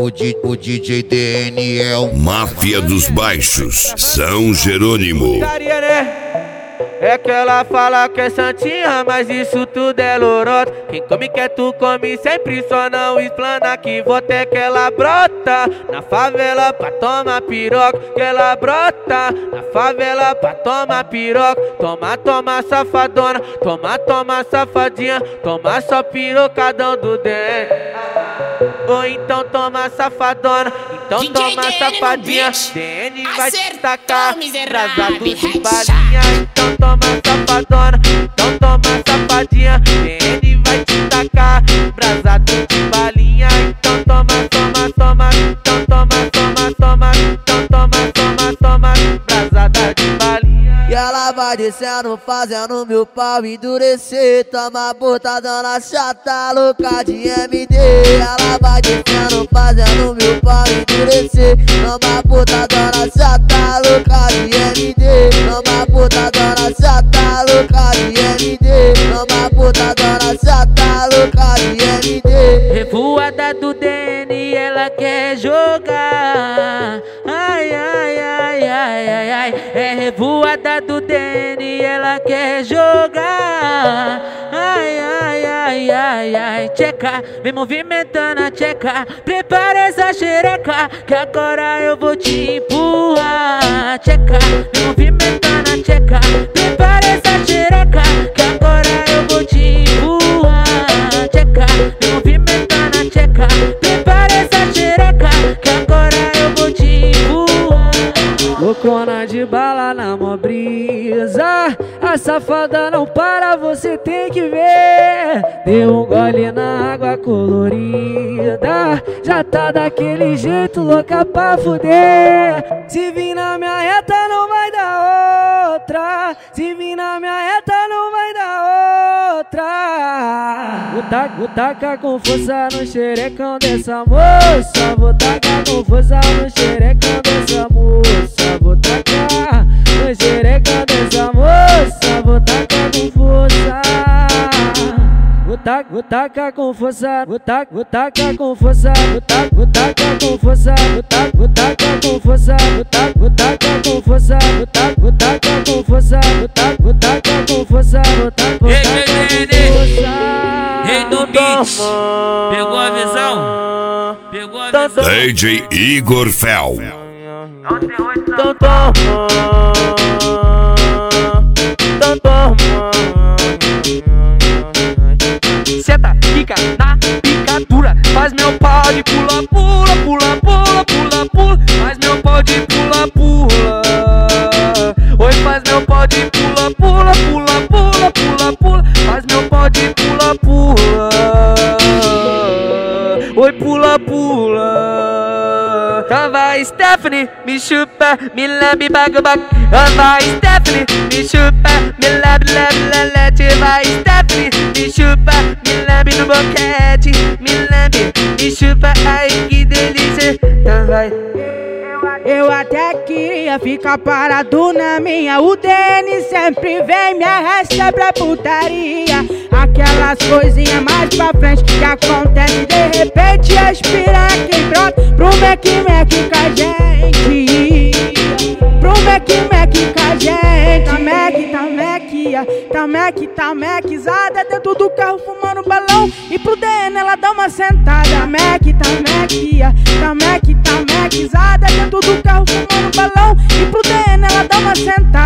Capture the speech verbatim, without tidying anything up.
o, D, o D J D N é o Máfia dos Baixos, São Jerônimo. É que ela fala que é santinha, mas isso tudo é lorota. Quem come quer tu come sempre, só não explana que volta é que ela brota na favela pra tomar piroca. Que ela brota na favela pra tomar piroca. Toma, toma safadona, toma, toma safadinha, toma só pirocadão do dente. Ou então toma safadona, então toma safadinha. D N vai te tacar, brasado de balinha. Então toma safadona, então toma safadinha. D N vai te tacar, brasado de balinha. Então toma, toma, toma, então toma, toma, toma, então toma, toma, toma, brasada de balinha. E ela vai descendo, fazendo meu pau endurecer. Toma botadona chata, louca de M D. Ela vai descendo, fazendo meu pau endurecer. Toma botadona chata, louca de M D. Toma botadona chata, louca de M D. Toma botadona chata, louca de M D. Revoada do D N, ela quer jogar. Ai, ai, ai, ai, ai, ai. É revoada do D N, ela quer jogar. Ai, ai, ai, ai, ai. Tcheca, vem movimentando a tcheca. Prepara essa xereca, que agora eu vou te empurrar. Tcheca, vem movimentando a tcheca. Prepara essa xereca, que agora eu vou te empurrar. Tcheca, vem movimentando a tcheca. Prepara essa xereca, que agora eu vou te empurrar. Loucona de bala na mó brisa, a safada não para, você tem que ver. Deu um gole na água colorida, já tá daquele jeito, louca pra fuder. Se vir na minha reta não vai dar outra, se vir na minha reta não vai dar outra. Vou tacar, vou tacar com força no xerecão dessa moça. Vou tacar com força no xerecão dessa moça. Vou tacar no xerecão dessa moça. Vou tacar com força. Vou tacar, vou tacar com força. Vou tacar, vou tacar com força. Vou tacar, vou tacar com força. Vou tacar, vou tacar com força. Vou tacar, vou tacar com força. Vou tacar, vou tacar com força. Vou tacar, vou tacar com força. Vou tacar, vou tacar com força. Rei do beat, pegou a visão? Pegou a visão? D J Igor Fel. Então toma, então toma. Senta, fica na picadura. Faz meu pau de pula, pula, pula, pula, pula, pula. Faz meu pau de pula, pula. Oi, faz meu pau de pula, pula, pula, pula, pula, pula. Faz meu pau de pula, pula. Oi, pula, pula. Então vai Stephanie, me chupa, me lambe, baga, baga. Então vai Stephanie, me chupa, me lambe, lambe, lalete. Vai Stephanie, me chupa, me lambe no boquete. Me lambe, me chupa, ai que delícia. Então vai. Eu até queria ficar parado na minha. O D N sempre vem me arrasta pra putaria. Aquelas coisinhas mais pra frente que acontece de repente. Aspira quem brota pro Mac Mac com a gente. Pro Mac Mac com a gente. Tá Mac, tá Mac, tá Mac, tá Macizada dentro do carro fumando balão. E pro D N ela dá uma sentada. Mac, tá Mac, tá Mac, tá Macizada dentro do carro fumando balão. E pro D N ela dá uma sentada.